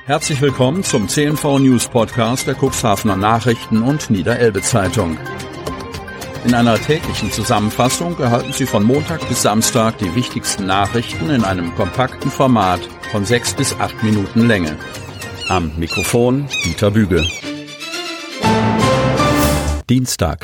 Herzlich willkommen zum CNV News Podcast der Cuxhavener Nachrichten und Niederelbe Zeitung. In einer täglichen Zusammenfassung erhalten Sie von Montag bis Samstag die wichtigsten Nachrichten in einem kompakten Format von 6 bis 8 Minuten Länge. Am Mikrofon Dieter Büge. Dienstag,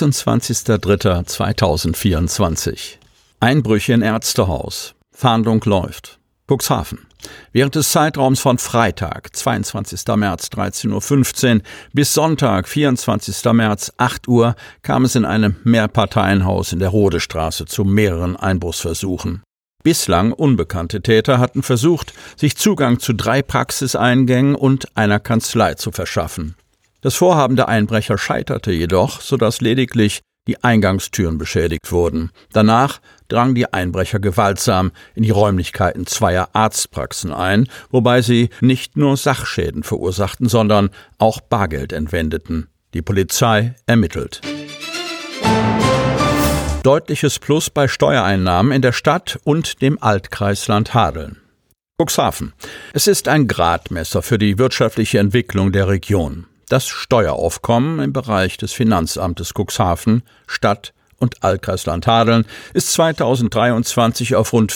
26.03.2024. Einbrüche in Ärztehaus. Fahndung läuft. Cuxhaven. Während des Zeitraums von Freitag, 22. März 13.15 Uhr bis Sonntag, 24. März 8 Uhr kam es in einem Mehrparteienhaus in der Rodestraße zu mehreren Einbruchsversuchen. Bislang unbekannte Täter hatten versucht, sich Zugang zu 3 Praxiseingängen und einer Kanzlei zu verschaffen. Das Vorhaben der Einbrecher scheiterte jedoch, sodass lediglich die Eingangstüren beschädigt wurden. Danach drangen die Einbrecher gewaltsam in die Räumlichkeiten zweier Arztpraxen ein, wobei sie nicht nur Sachschäden verursachten, sondern auch Bargeld entwendeten. Die Polizei ermittelt. Deutliches Plus bei Steuereinnahmen in der Stadt und dem Altkreis Landhadeln. Cuxhaven. Es ist ein Gradmesser für die wirtschaftliche Entwicklung der Region. Das Steueraufkommen im Bereich des Finanzamtes Cuxhaven, Stadt und Altkreis Landhadeln ist 2023 auf rund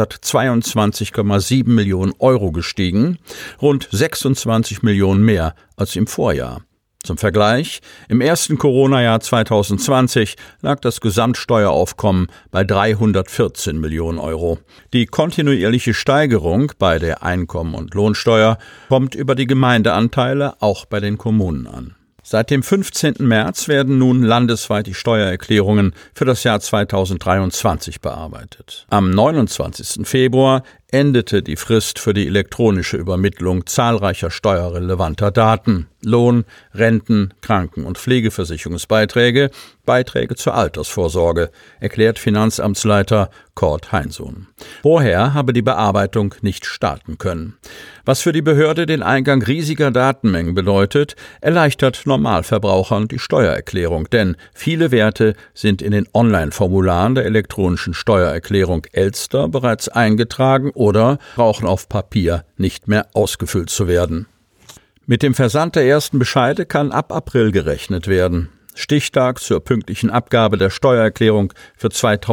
422,7 Millionen Euro gestiegen, rund 26 Millionen mehr als im Vorjahr. Zum Vergleich, im ersten Corona-Jahr 2020 lag das Gesamtsteueraufkommen bei 314 Millionen Euro. Die kontinuierliche Steigerung bei der Einkommen- und Lohnsteuer kommt über die Gemeindeanteile auch bei den Kommunen an. Seit dem 15. März werden nun landesweit die Steuererklärungen für das Jahr 2023 bearbeitet. Am 29. Februar endete die Frist für die elektronische Übermittlung zahlreicher steuerrelevanter Daten, Lohn-, Renten-, Kranken- und Pflegeversicherungsbeiträge, Beiträge zur Altersvorsorge, erklärt Finanzamtsleiter Kurt Heinsohn. Vorher habe die Bearbeitung nicht starten können. Was für die Behörde den Eingang riesiger Datenmengen bedeutet, erleichtert Normalverbrauchern die Steuererklärung, denn viele Werte sind in den Online-Formularen der elektronischen Steuererklärung Elster bereits eingetragen oder brauchen auf Papier nicht mehr ausgefüllt zu werden. Mit dem Versand der ersten Bescheide kann ab April gerechnet werden. Stichtag zur pünktlichen Abgabe der Steuererklärung für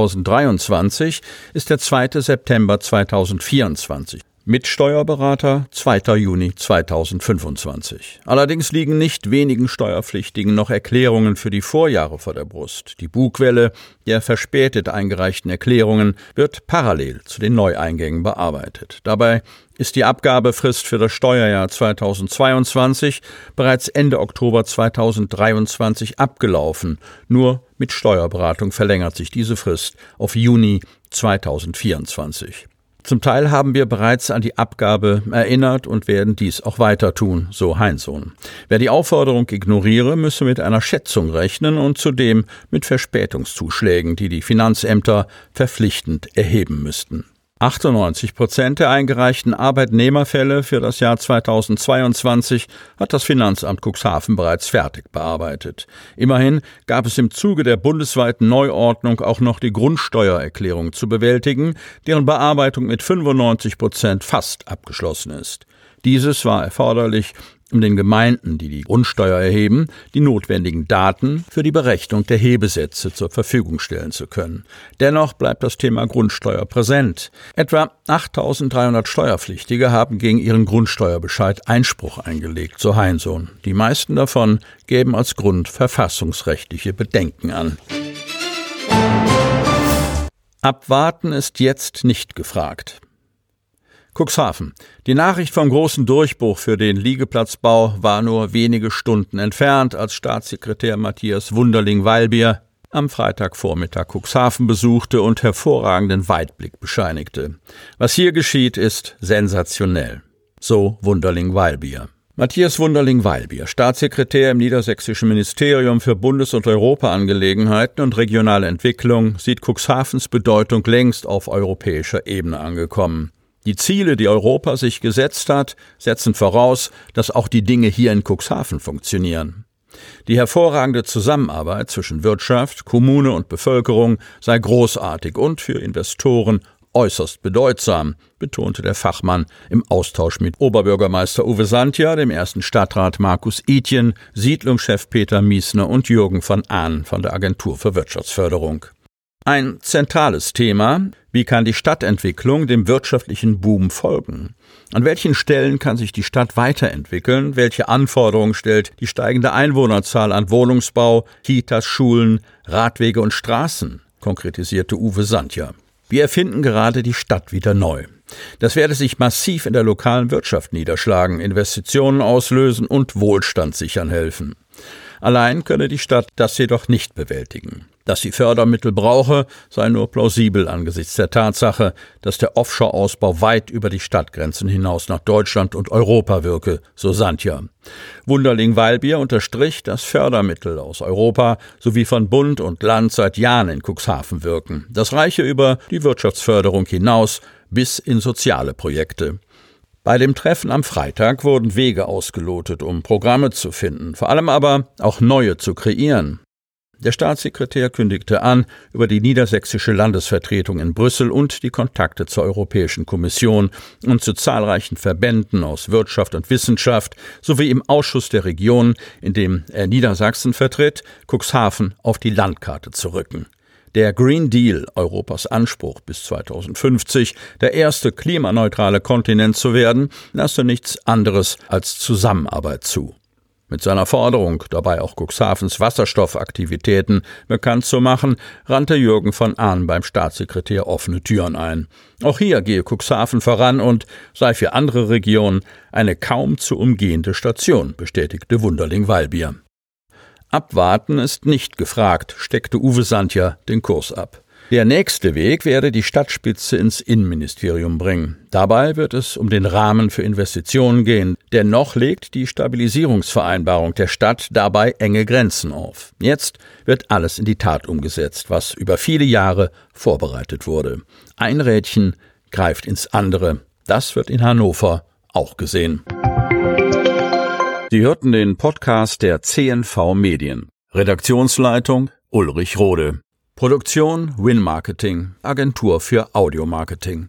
2023 ist der 2. September 2024. Mit Steuerberater 2. Juni 2025. Allerdings liegen nicht wenigen Steuerpflichtigen noch Erklärungen für die Vorjahre vor der Brust. Die Bugwelle der verspätet eingereichten Erklärungen wird parallel zu den Neueingängen bearbeitet. Dabei ist die Abgabefrist für das Steuerjahr 2022 bereits Ende Oktober 2023 abgelaufen. Nur mit Steuerberatung verlängert sich diese Frist auf Juni 2024. Zum Teil haben wir bereits an die Abgabe erinnert und werden dies auch weiter tun, so Heinsohn. Wer die Aufforderung ignoriere, müsse mit einer Schätzung rechnen und zudem mit Verspätungszuschlägen, die die Finanzämter verpflichtend erheben müssten. 98% der eingereichten Arbeitnehmerfälle für das Jahr 2022 hat das Finanzamt Cuxhaven bereits fertig bearbeitet. Immerhin gab es im Zuge der bundesweiten Neuordnung auch noch die Grundsteuererklärung zu bewältigen, deren Bearbeitung mit 95% fast abgeschlossen ist. Dieses war erforderlich, um den Gemeinden, die die Grundsteuer erheben, die notwendigen Daten für die Berechnung der Hebesätze zur Verfügung stellen zu können. Dennoch bleibt das Thema Grundsteuer präsent. Etwa 8.300 Steuerpflichtige haben gegen ihren Grundsteuerbescheid Einspruch eingelegt, so Heinsohn. Die meisten davon geben als Grund verfassungsrechtliche Bedenken an. Abwarten ist jetzt nicht gefragt. Cuxhaven. Die Nachricht vom großen Durchbruch für den Liegeplatzbau war nur wenige Stunden entfernt, als Staatssekretär Matthias Wunderling-Weilbier am Freitagvormittag Cuxhaven besuchte und hervorragenden Weitblick bescheinigte. Was hier geschieht, ist sensationell. So Wunderling-Weilbier. Matthias Wunderling-Weilbier, Staatssekretär im Niedersächsischen Ministerium für Bundes- und Europaangelegenheiten und regionale Entwicklung, sieht Cuxhavens Bedeutung längst auf europäischer Ebene angekommen. Die Ziele, die Europa sich gesetzt hat, setzen voraus, dass auch die Dinge hier in Cuxhaven funktionieren. Die hervorragende Zusammenarbeit zwischen Wirtschaft, Kommune und Bevölkerung sei großartig und für Investoren äußerst bedeutsam, betonte der Fachmann im Austausch mit Oberbürgermeister Uwe Santja, dem ersten Stadtrat Markus Etienne, Siedlungschef Peter Miesner und Jürgen von Ahn von der Agentur für Wirtschaftsförderung. Ein zentrales Thema: Wie kann die Stadtentwicklung dem wirtschaftlichen Boom folgen? An welchen Stellen kann sich die Stadt weiterentwickeln? Welche Anforderungen stellt die steigende Einwohnerzahl an Wohnungsbau, Kitas, Schulen, Radwege und Straßen? Konkretisierte Uwe Santja. Wir erfinden gerade die Stadt wieder neu. Das werde sich massiv in der lokalen Wirtschaft niederschlagen, Investitionen auslösen und Wohlstand sichern helfen. Allein könne die Stadt das jedoch nicht bewältigen. Dass sie Fördermittel brauche, sei nur plausibel angesichts der Tatsache, dass der Offshore-Ausbau weit über die Stadtgrenzen hinaus nach Deutschland und Europa wirke, so Santja. Wunderling-Weilbier unterstrich, dass Fördermittel aus Europa sowie von Bund und Land seit Jahren in Cuxhaven wirken. Das reiche über die Wirtschaftsförderung hinaus bis in soziale Projekte. Bei dem Treffen am Freitag wurden Wege ausgelotet, um Programme zu finden, vor allem aber auch neue zu kreieren. Der Staatssekretär kündigte an, über die niedersächsische Landesvertretung in Brüssel und die Kontakte zur Europäischen Kommission und zu zahlreichen Verbänden aus Wirtschaft und Wissenschaft sowie im Ausschuss der Region, in dem er Niedersachsen vertritt, Cuxhaven auf die Landkarte zu rücken. Der Green Deal, Europas Anspruch bis 2050, der erste klimaneutrale Kontinent zu werden, lasse nichts anderes als Zusammenarbeit zu. Mit seiner Forderung, dabei auch Cuxhavens Wasserstoffaktivitäten bekannt zu machen, rannte Jürgen von Ahn beim Staatssekretär offene Türen ein. Auch hier gehe Cuxhaven voran und sei für andere Regionen eine kaum zu umgehende Station, bestätigte Wunderling-Weilbier. Abwarten ist nicht gefragt, steckte Uwe Santja den Kurs ab. Der nächste Weg werde die Stadtspitze ins Innenministerium bringen. Dabei wird es um den Rahmen für Investitionen gehen. Dennoch legt die Stabilisierungsvereinbarung der Stadt dabei enge Grenzen auf. Jetzt wird alles in die Tat umgesetzt, was über viele Jahre vorbereitet wurde. Ein Rädchen greift ins andere. Das wird in Hannover auch gesehen. Sie hörten den Podcast der CNV Medien. Redaktionsleitung Ulrich Rode. Produktion Win Marketing, Agentur für Audiomarketing.